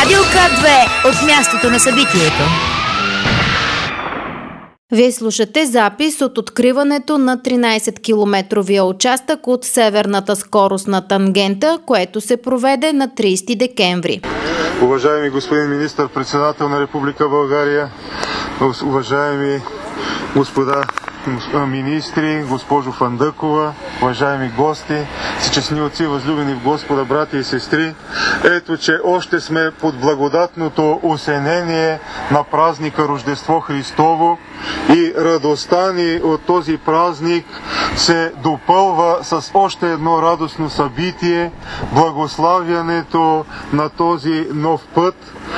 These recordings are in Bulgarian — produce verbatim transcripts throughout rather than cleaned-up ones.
Радио К две от мястото на събитието. Вие слушате запис от откриването на тринайсеткилометровия участък от северната скоростна тангента, което се проведе на трийсети декември. Уважаеми господин министър-председател на Република България, уважаеми господа министри, госпожо Фандъкова, уважаеми гости, всечестни отци, възлюбени в Господа, брати и сестри, ето, че още сме под благодатното осенение на празника Рождество Христово и радостта ни от този празник се допълва с още едно радостно събитие – благославянето на този нов път,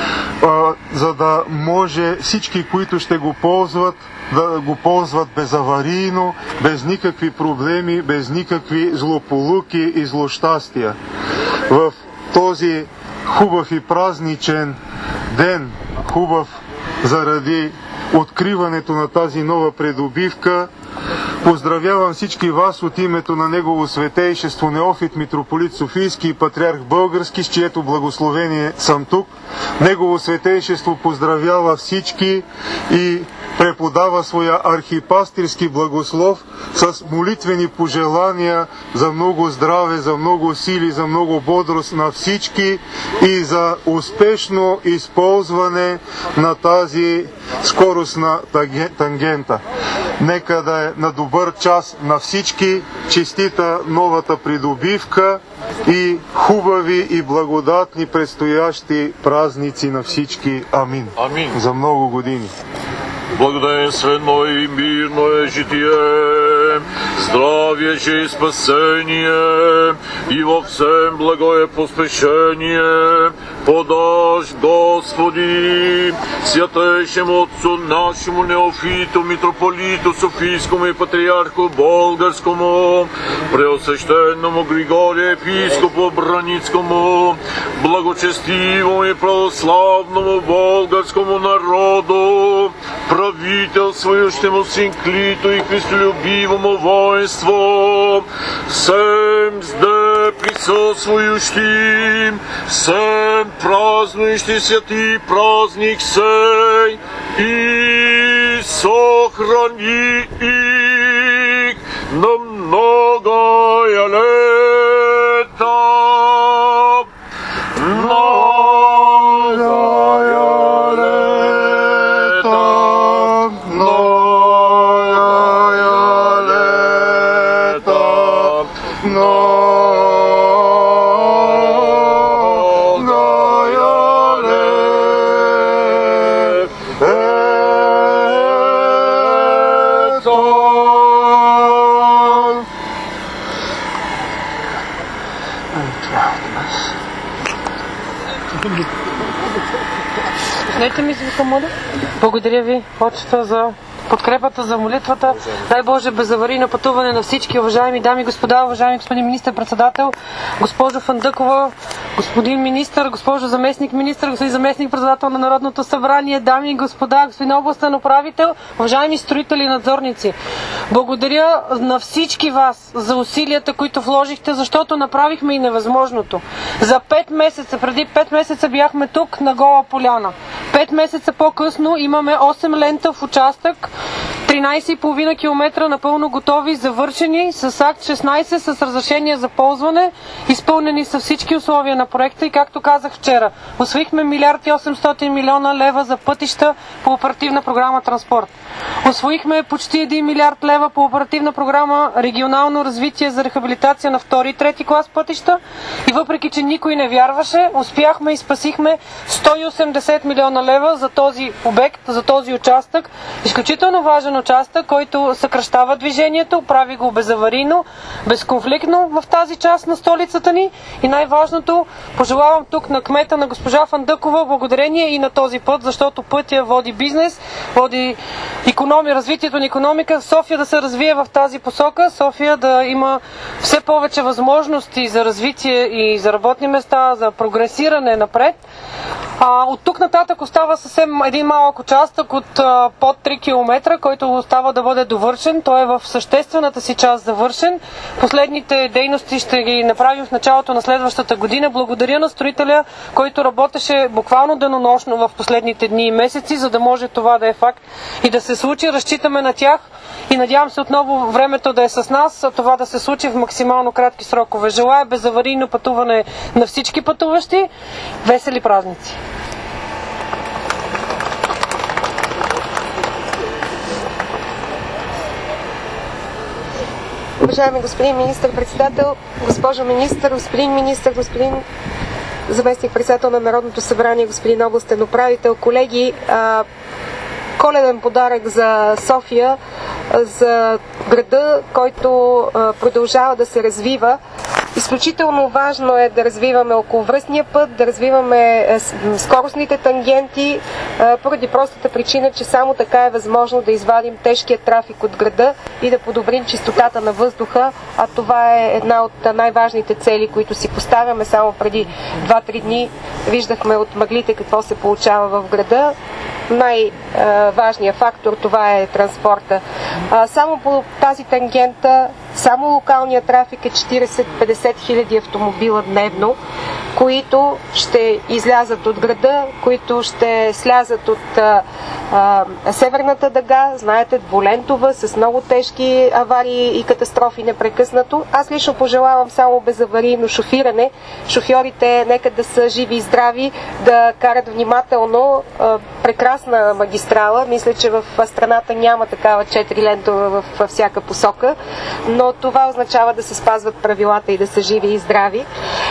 за да може всички, които ще го ползват, да го ползват безаварийно, без никакви проблеми, без никакви злополуки и злощастия. В този хубав и празничен ден, хубав заради откриването на тази нова придобивка, поздравявам всички вас от името на Негово Светейшество Неофит митрополит Софийски и патриарх Български, с чието благословение съм тук. Негово Светейшество поздравява всички и преподава своя архипастирски благослов с молитвени пожелания за много здраве, за много сили, за много бодрост на всички и за успешно използване на тази скоростна тангента. Нека да е на добър час на всички, честита новата придобивка и хубави и благодатни предстоящи празници на всички. Амин. Амин. За много години. Благоденствено и мирно е житие, здравие же и спасение, и во всем благое поспешение, подашь, Господи, святейшему Отцу нашему Неофиту, митрополиту Софийскому и патриарху Болгарскому, преосвященному Григорию епископу Браницкому, благочестивому и православному болгарскому народу, правителствующему синклиту и христолюбивому воинству, всем зде присутствующим, всем празднующий святый праздник сей, и сохрани их на многое лето. Пуснете ми звука, моля. Благодаря ви, Отчета, за подкрепата, за молитвата. Дай Боже безаварийно пътуване на всички, уважаеми дами и господа, уважаеми господин министър-председател, госпожо Фандъкова, господин министър, госпожо заместник министър, господин заместник председател на Народното събрание, дами и господа, господин областен управител, уважаеми строители и надзорници. Благодаря на всички вас за усилията, които вложихте, защото направихме и невъзможното. За пет месеца, преди пет месеца бяхме тук на Гола поляна. Пет месеца по-късно имаме осем лентов участък, тринайсет и половина километра напълно готови, завършени, с акт шестнайсет, с разрешение за ползване, изпълнени са всички условия на проекта и, както казах вчера, усвоихме милиард и осемстотин милиона лева за пътища по оперативна програма Транспорт. Усвоихме почти един милиард лева по оперативна програма Регионално развитие за рехабилитация на втори и трети клас пътища и въпреки, че никой не вярваше, успяхме и спасихме сто и осемдесет милиона лева за този обект, за този участък. Изключително важен участък, който съкращава движението, прави го безаварийно, безконфликтно в тази част на столицата ни и най-важното, пожелавам тук на кмета на госпожа Фандъкова благодарение и на този път, защото пътя води бизнес, води икономия, развитието на икономика, София да се развие в тази посока, София да има все повече възможности за развитие и за работни места, за прогресиране напред. А, от тук нататък остава съвсем един малък участък от а, под три километра, който остава да бъде довършен. Той е в съществената си част завършен. Последните дейности ще ги направим в началото на следващата година. Благодаря на строителя, който работеше буквално денонощно в последните дни и месеци, за да може това да е факт и да се случи. Разчитаме на тях и надявам се отново времето да е с нас, а това да се случи в максимално кратки срокове. Желая безаварийно пътуване на всички пътуващи. Весели празници! Уважаеми господин министър-председател, госпожо министър, господин министър, господин заместник-председател на Народното събрание, господин областен управител, колеги, коледен подарък за София, за града, който продължава да се развива. Изключително важно е да развиваме околовръстния път, да развиваме скоростните тангенти, поради простата причина, че само така е възможно да извадим тежкия трафик от града и да подобрим чистотата на въздуха, а това е една от най-важните цели, които си поставяме. Само преди два-три дни виждахме от мъглите какво се получава в града. Най-важният фактор това е транспорта. Само по тази тангента, само локалният трафик е четирийсет-петдесет хиляди автомобила дневно, които ще излязат от града, които ще слязат от а, а, северната дъга, знаете, двулентова, с много тежки аварии и катастрофи непрекъснато. Аз лично пожелавам само безаварийно шофиране. Шофьорите нека да са живи и здрави, да карат внимателно. А, прекрасна магистрала. Мисля, че в страната няма такава четири лентова във всяка посока, но това означава да се спазват правилата и да са живи и здрави.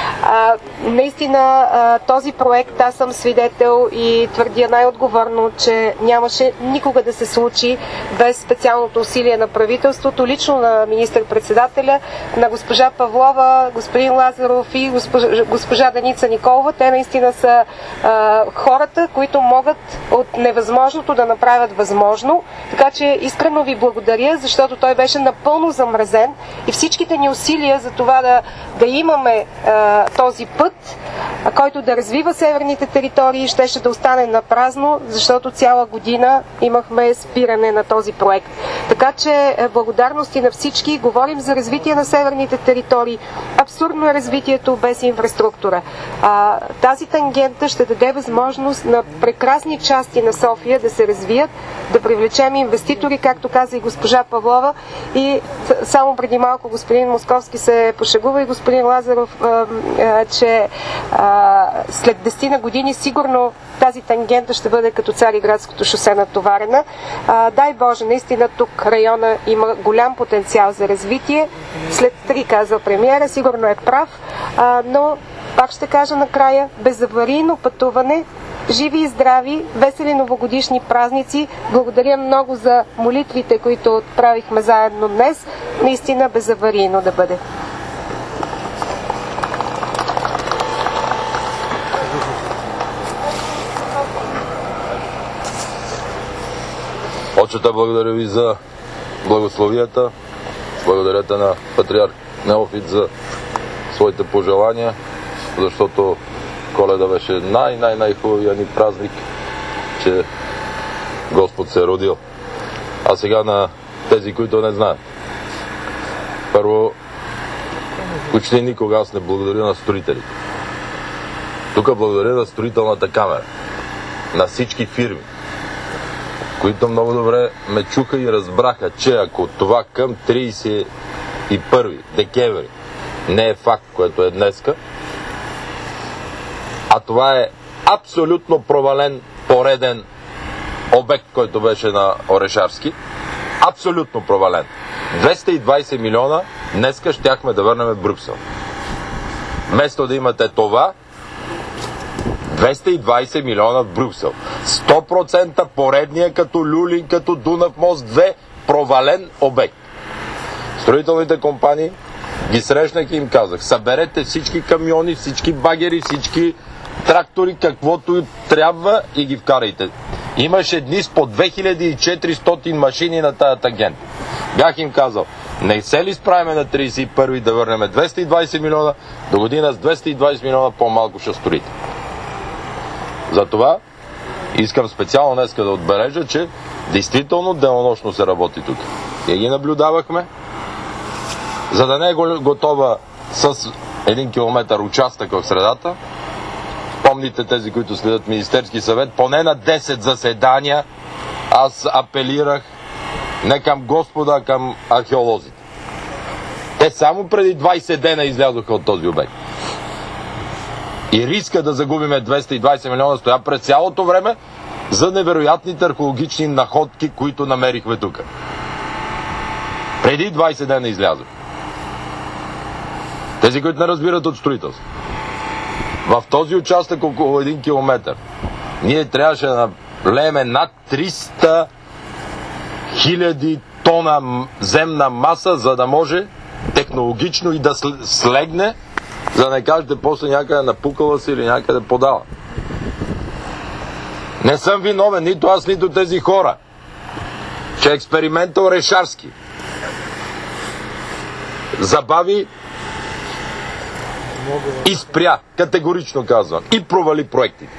А, наистина а, този проект, аз съм свидетел и твърдя най-отговорно, че нямаше никога да се случи без специалното усилие на правителството, лично на министър-председателя, на госпожа Павлова, господин Лазаров и госпожа, госпожа Деница Николова. Те наистина са а, хората, които могат от невъзможното да направят възможно. Така че искрено ви благодаря, защото той беше напълно замразен и всичките ни усилия за това да, да имаме а, този път, а, който да развива северните територии, щеше да остане на празно, защото цяла година имахме спиране на този проект. Така че благодарности на всички. Говорим за развитие на северните територии. Абсурдно е развитието без инфраструктура. А, тази тангента ще даде възможност на прекрасни части на София да се развият, да привлечем инвеститори, както каза и госпожа Павлова. И само преди малко господин Московски се пошегува и господин Лазаров, а, а, че а, след десет години сигурно тази тангента ще бъде като Цариградското шосе натоварена. А, дай Боже, наистина тук района има голям потенциал за развитие. След три, казва премиера, сигурно е прав, а, но пак ще кажа накрая, безаварийно пътуване, живи и здрави, весели новогодишни празници. Благодаря много за молитвите, които отправихме заедно днес. Наистина безаварийно да бъде. Отчета, благодаря ви за благословията. Благодарете на патриарх Неофит за своите пожелания, защото Коледа беше най-най-най-хубавия ни празник, че Господ се е родил. А сега на тези, които не знаят. Първо, почти никога аз не благодаря на строителите. Тук благодаря на строителната камера, на всички фирми, които много добре ме чуха и разбраха, че ако това към тридесет и първи декември не е факт, което е днеска, а това е абсолютно провален пореден обект, който беше на Орешарски. Абсолютно провален. двеста и двадесет милиона днеска щяхме да върнем в Брюксел. Вместо да имате това, двеста и двадесет милиона в Брюксел. сто процента поредния като Люлин, като Дунав мост две, провален обект. Строителните компании ги срещнах и им казах: съберете всички камиони, всички багери, всички трактори, каквото трябва и ги вкарайте. Имаше дни с по две хиляди и четиристотин машини на тая тангента. Бях им казал: не се ли справиме на тридесет и първи да върнем двеста и двадесет милиона, до година с двеста и двадесет милиона по-малко ще строите. Затова искам специално днес да отбележа, че действително денонощно се работи тук. И ги наблюдавахме, за да не е готова с един километър участък в средата. Помните тези, които следят Министерски съвет, поне на десет заседания аз апелирах не към Господа, а към археолозите. Те само преди двайсет дена излязоха от този обект. И риска да загубиме двеста и двайсет милиона стоя през цялото време за невероятните археологични находки, които намерихме тук. Преди двайсет дена излязох. Тези, които не разбират от строителство. В този участък около един километър ние трябваше да налееме над триста хиляди тона земна маса, за да може технологично и да слегне, за да не кажете после някъде напукала се или някъде подала. Не съм виновен, нито аз, нито тези хора, че експериментът Орешарски забави и спря, категорично казвам, и провали проектите.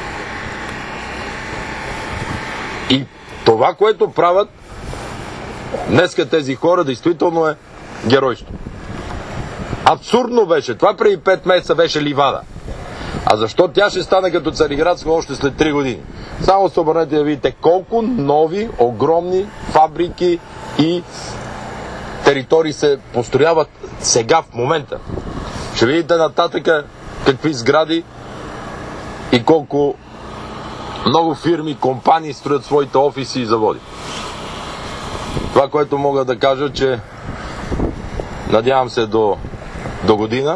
И това, което правят днеска тези хора, действително е геройство. Абсурдно беше. Това преди пет месеца беше ливада. А защо тя ще стане като Цариградска още след три години? Само се обърнете да видите колко нови, огромни фабрики и територии се построяват сега в момента. Ще видите нататъка какви сгради и колко много фирми, компании строят своите офиси и заводи. Това, което мога да кажа, че надявам се до, до година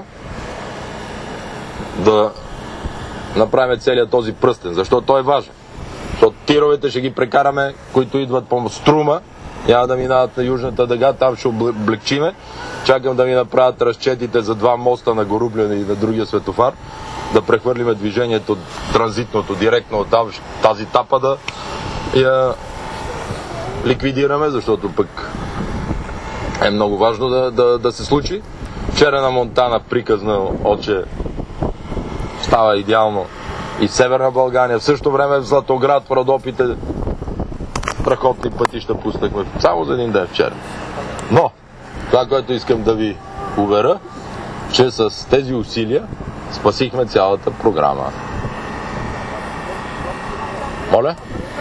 да направим целият този пръстен, защото той е важен. Защото тировете ще ги прекараме, които идват по Струма, няма да минават на Южната дъга, там ще облегчиме. Чакам да ми направят разчетите за два моста на Горубляне и на другия светофар, да прехвърлиме движението транзитното директно от там, тази тапа да я ликвидираме, защото пък е много важно да, да, да се случи. Вчера на Монтана приказно отче става идеално и Северна България. В същото време в Златоград, в Родопите страхотни пътища пуснахме само за един ден вчера. Но това, което искам да ви уверя, че с тези усилия спасихме цялата програма. Моля?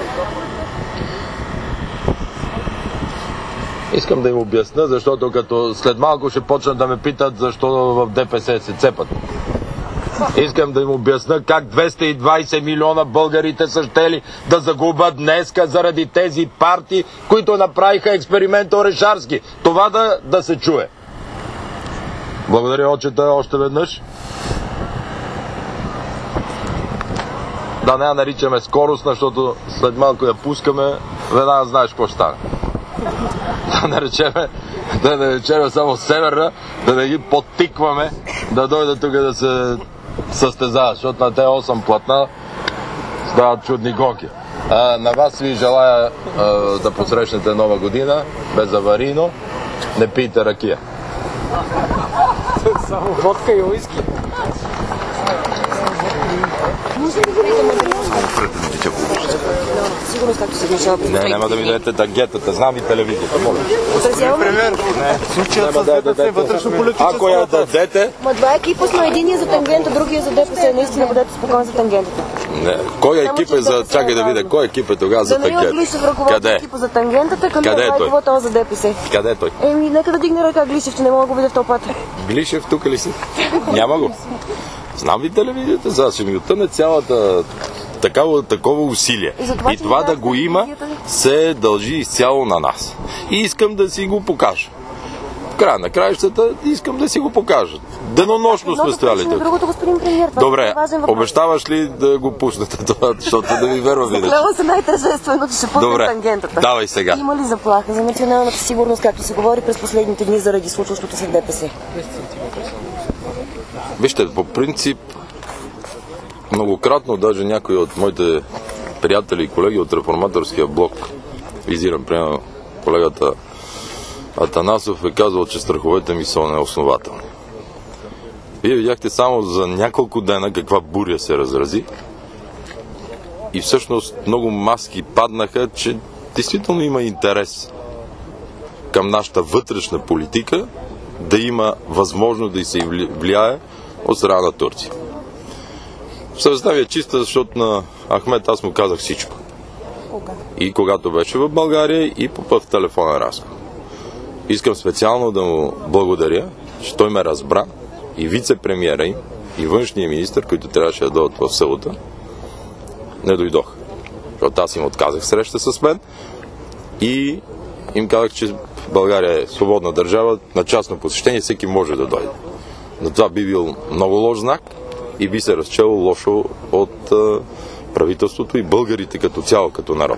Искам да им обясня, защото като след малко ще почнат да ме питат защо в ДПС се цепат. Искам да им обясня как двеста и двайсет милиона българите са щели да загубят днеска заради тези партии, които направиха експеримента Орешарски. Това да, да се чуе. Благодаря, отчета, още веднъж. Да не я наричаме скоростна, защото след малко я пускаме, веднага знаеш какво ще стане. Да наречеме, да наречеме само северна, да не ги подтикваме, да дойдат тук да се състезават, защото на те осем платна стават чудни гонки. А, на вас ви желая а, да посрещнете нова година, безаварийно, не пийте ракия. Само водка и уиски. Сигурно както се решава. Не, няма да ми дадете тангентата, знам и телевизията. Господин премиер, Не, случаят с ДПС е вътрешно-политическа. Ако я дадете... ма два екипа сме, единия за тангента, другия за ДПС. Наистина бъдете спокойни за тангентата. Не. Кой екип е за... Чакай да видя, кой екип е тогава за Данаил тангента? Глишев ръководи Къде? екипа за тангентата, към Къде е той? Райкова, той за ДПС. Къде е той? Еми, нека да дигне ръка Глишев, че не мога да го видя в тълпата. Глишев тук ли си? Няма го. Знам ви телевизията, за ще ми отъне цялата такава, такова усилие. И, това, и това да го има се дължи изцяло на нас. И искам да си го покажа. В края на краищата искам да си го покажа. Денонощно сме стояли тук. Другото, господин премиер, добре, обещаваш ли да го пуснете това, защото да ви вервам иначе? Заклевам се най-тържествено, че ще пуснем тангентата. Давай сега. Има ли заплаха за националната сигурност, както се говори през последните дни заради случващото се в ДПС? Вижте, по принцип, многократно даже някои от моите приятели и колеги от реформаторския блок, визирам примерно колегата Атанасов, е казал, че страховете ми са неоснователни. Вие видяхте само за няколко дена каква буря се разрази и всъщност много маски паднаха, че действително има интерес към нашата вътрешна политика да има възможност да и се влияе от страна на Турция. Съвестта ми е чиста, защото на Ахмед аз му казах всичко. Кога? И когато беше в България, и по път в телефонен разговор. Искам специално да му благодаря, че той ме разбра, и вице-премиера им, и външния министър, които трябваше да дойдат в събота, не дойдох. Защото аз им отказах среща с мен и им казах, че България е свободна държава, на частно посещение всеки може да дойде. Но това би бил много лош знак и би се разчело лошо от а, правителството и българите като цяло, като народ.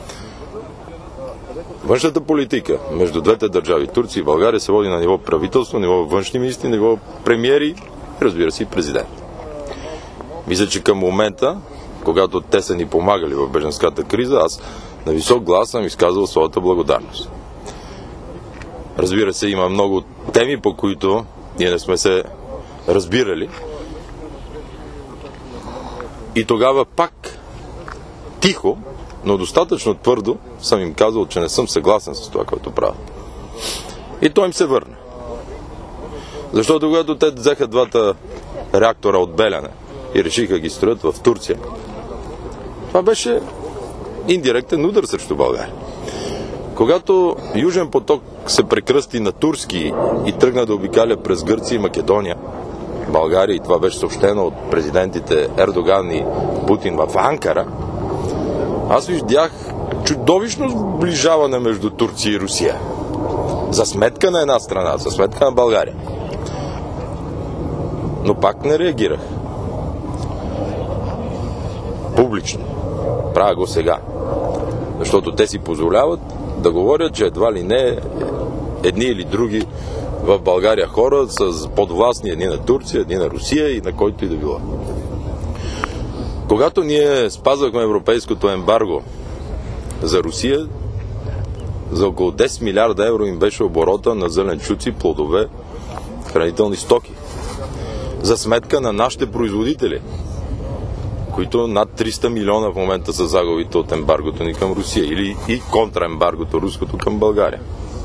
Външната политика между двете държави, Турция и България, се води на ниво правителство, на ниво външни министри, на ниво премиери, разбира се и президент. Мисля, че към момента, когато те са ни помагали в бежанската криза, аз на висок глас съм изказал своята благодарност. Разбира се, има много теми, по които ние не сме се разбирали. И тогава пак тихо, но достатъчно твърдо съм им казал, че не съм съгласен с това, което правя. И той им се върна. Защото когато те взеха двата реактора от Белене и решиха ги строят в Турция, това беше индиректен удар срещу България. Когато Южен поток се прекръсти на турски и тръгна да обикаля през Гърция и Македония, България, и това беше съобщено от президентите Ердоган и Путин в Анкара, аз видях чудовищно сближаване между Турция и Русия. За сметка на една страна, за сметка на България. Но пак не реагирах. Публично. Правя го сега. Защото те си позволяват да говорят, че едва ли не едни или други в България хора с подвластни едни на Турция, едни на Русия и на който и да било. Когато ние спазвахме европейското ембарго за Русия, за около десет милиарда евро им беше оборота на зеленчуци, плодове, хранителни стоки. За сметка на нашите производители, които над триста милиона в момента са загубите от ембаргото ни към Русия или и контраембаргото руското към България.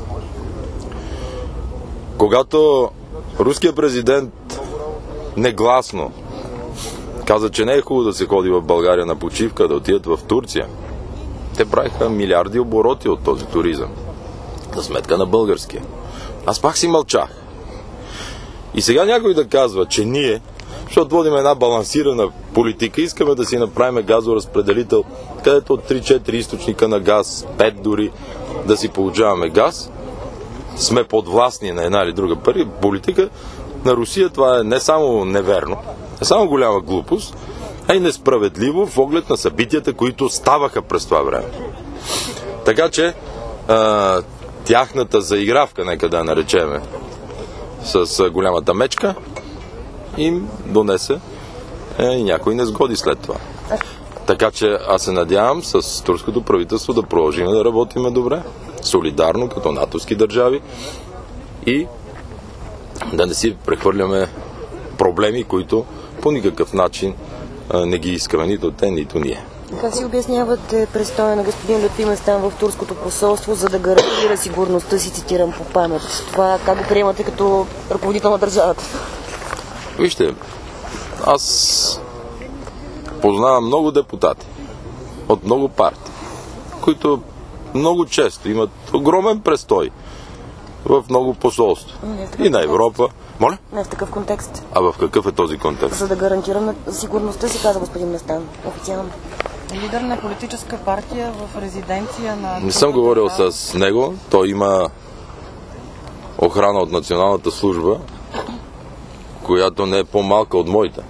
Когато руският президент негласно каза, че не е хубаво да се ходи в България на почивка, да отидат в Турция, те правиха милиарди обороти от този туризъм. За сметка на българския. Аз пак си мълчах. И сега някой да казва, че ние, защото водим една балансирана политика, искаме да си направим газоразпределител, където от три-четири източника на газ, пет дори, да си получаваме газ, сме подвластни на една или друга пари. Политика на Русия това е не само неверно, не само голяма глупост, а и несправедливо в оглед на събитията, които ставаха през това време. Така че а, тяхната заигравка, нека да наречеме, с голямата мечка, им донесе е, и някой не сгоди след това. Така че аз се надявам с турското правителство да продължим да работиме добре, солидарно, като натовски държави и да не си прехвърляме проблеми, които по никакъв начин а, не ги искаме нито те, нито ние. Как си обяснявате престоя на господин Лютви Местан в турското посолство, за да гарантира сигурността си, цитирам по памет? Това как го приемате като ръководител на държавата? Вижте, аз познавам много депутати от много партии, които много често имат огромен престой в много посолства. И на Европа. Моля? Не в такъв контекст. А в какъв е този контекст? За да гарантирам сигурността си, каза господин Местан. Официално. Лидер на политическа партия в резиденция на... Не съм говорил с него. Той има охрана от националната служба, която не е по-малка от моята.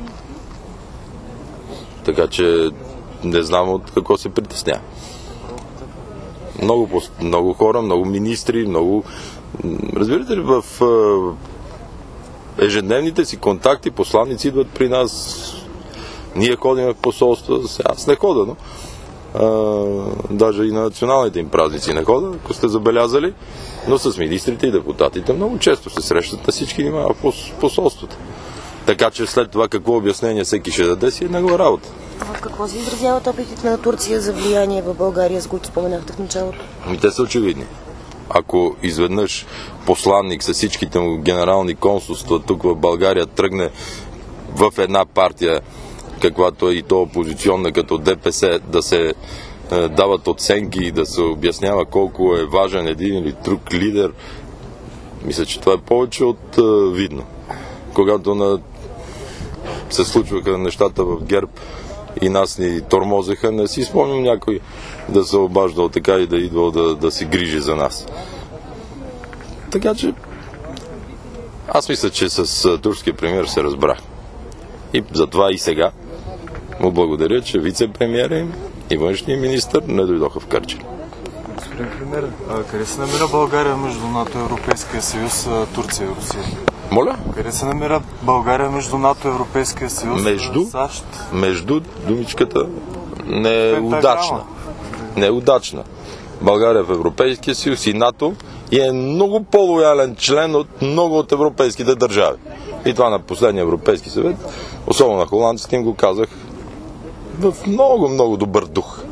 Така че не знам от какво се притесня. Много, много хора, много министри, много... Разбирате ли, в ежедневните си контакти посланици идват при нас. Ние ходим в посолства. Аз не хода, но а, даже и на националните им празници не хода, ако сте забелязали, но с министрите и депутатите много често се срещат на всички нива в посолствата. Така че след това какво обяснение всеки ще даде си е негова работа. В какво се изразяват опитите на Турция за влияние в България, за които споменахте в началото? Ами те са очевидни. Ако изведнъж посланник с всичките му генерални консулства тук в България тръгне в една партия, каквато е и то опозиционна като ДПС, да се е, дават оценки и да се обяснява колко е важен един или друг лидер, мисля, че това е повече от е, видно. Когато на... се случваха нещата в ГЕРБ и нас ни тормозеха, не си спомням някой да се обаждал така и да идвал да, да си грижи за нас. Така че аз мисля, че с турския премиер се разбрах. И затова и сега му благодаря, че вице-премиера им и външния министър не дойдоха в Кърджали. Господин премиер, къде се намира България между НАТО, Европейския съюз, Турция и Русия? Моля? Къде се намира България между НАТО, Европейския съюз, между, САЩ? Между думичката не е удачна. Не е удачна. България в Европейския съюз и НАТО и е много по-лоялен член от много от европейските държави. И това на последния Европейски съвет, особено на холандците, им го казах в много, много добър дух.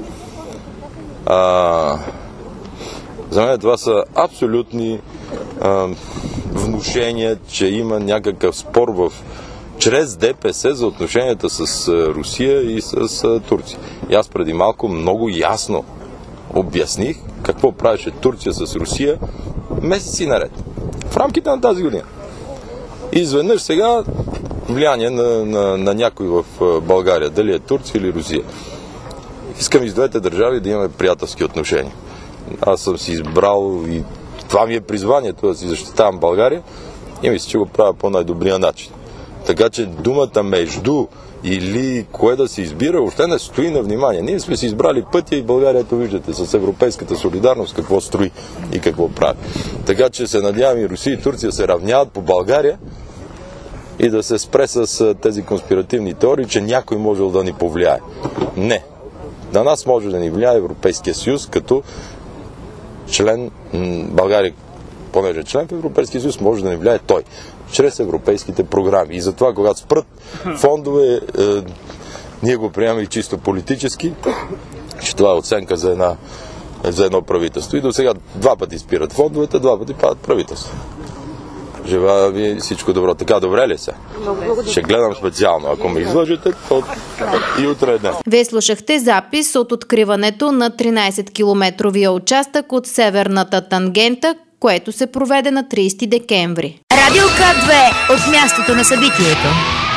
А, за мен това са абсолютни а, внушения, че има някакъв спор в чрез ДПС за отношенията с Русия и с Турция. И аз преди малко много ясно обясних какво правеше Турция с Русия месеци наред. В рамките на тази година. И изведнъж сега влияние на, на, на някой в България, дали е Турция или Русия. Искам и с двете държави да имаме приятелски отношения. Аз съм си избрал и това ми е призванието да си защитавам България и мисля, че го правя по най-добрия начин. Така че думата между или кое да се избира, още не стои на внимание. Ние сме си избрали пътя и България, ето виждате, с европейската солидарност какво строи и какво прави. Така че се надявам и Русия и Турция се равняват по България и да се спре с тези конспиративни теории, че някой можел да ни повлияе. Не. На нас може да ни влияе Европейския съюз като член, България, понеже член в Европейския съюз, може да ни влияе той чрез европейските програми. И затова, когато спрат фондове, е, ние го приемаме и чисто политически, че това е оценка за, една, за едно правителство. И до сега два пъти спират фондовете, два пъти падат правителство. Желая ви всичко добро. Така, добре ли се? Ще гледам специално. Ако ме излъжете, то и утре е ден. Вие слушахте запис от откриването на тринайсеткилометровия участък от северната тангента, което се проведе на трийсети декември. Радио К две от мястото на събитието.